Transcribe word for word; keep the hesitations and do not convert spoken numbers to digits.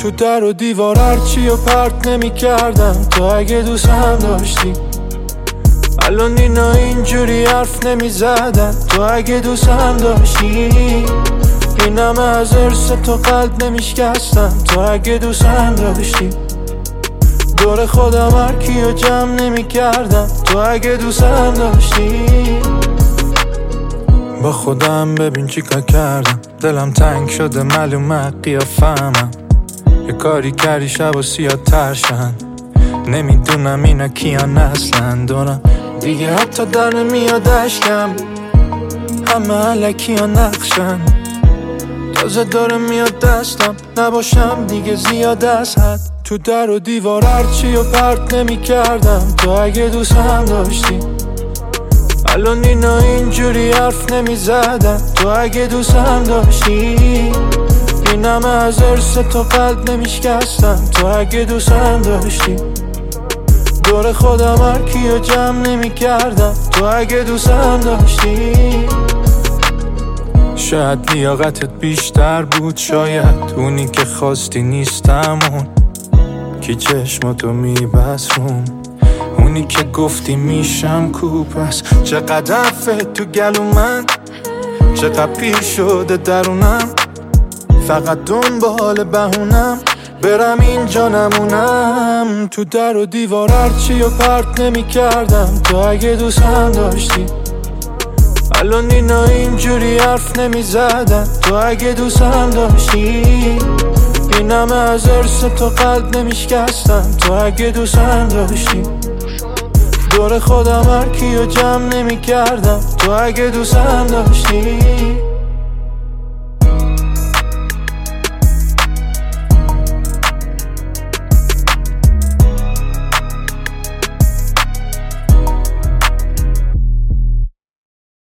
تو در و دیوار هرچی و پرت نمی کردم تو اگه دوستم داشتی. الان اینا اینجوری حرف نمی زدن تو اگه دوستم داشتی. اینم از ارث تو قلب نمی شکستم تو اگه دوستم داشتی. دور خودم هرکی و جمع نمی کردم تو اگه دوستم داشتی. با خودم ببین چی کار کردم، دلم تنگ شده معلومه قیافه‌مم. یه کاری کردی شب و سیاه ترشن، نمیدونم اینا کیان اصلا. دارم دیگه حتی در نمیاد اشکم، همه علکی ها نقشن. تازه داره میاد دستم نباشم دیگه زیاد از حد. تو در و دیوار هرچی و پرت نمی کردم تو اگه دوستم داشتی. الان اینا اینجوری حرف نمی زدن تو اگه دوستم داشتی. اینم از ارث تو قلب نمی شکستم تو اگه دوستم داشتی. دور خودم هرکی و جمع نمی کردم تو اگه دوستم داشتی. شاید لیاقتت بیشتر بود، شاید اونی که خواستی نیستم. اون که چشماتو میبسون، اونی که گفتی میشم کوپس. چقدر حرفت تو گلو من، چقدر پیر شده درونم. فقط دنبال بهونم برم اینجا نمونم. تو در و دیوار هرچی و پرت نمی کردم تو اگه دوستم داشتی. الان اینا اینجوری حرف نمی زدن تو اگه دوستم داشتی. اینم از ارث تو قلب نمی شکستم تو اگه دوستم داشتی. دور خودم هرکی و جمع نمی کردم تو اگه دوستم داشتی.